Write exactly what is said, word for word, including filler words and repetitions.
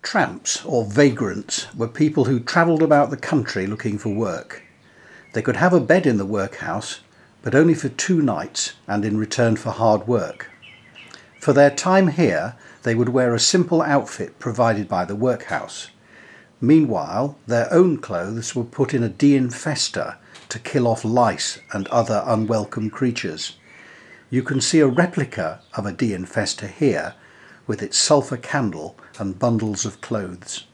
Tramps, or vagrants, were people who travelled about the country looking for work. They could have a bed in the workhouse, but only for two nights and in return for hard work. For their time here, they would wear a simple outfit provided by the workhouse. Meanwhile, their own clothes were put in a deinfester to kill off lice and other unwelcome creatures. You can see a replica of a deinfester here, with its sulphur candle and bundles of clothes.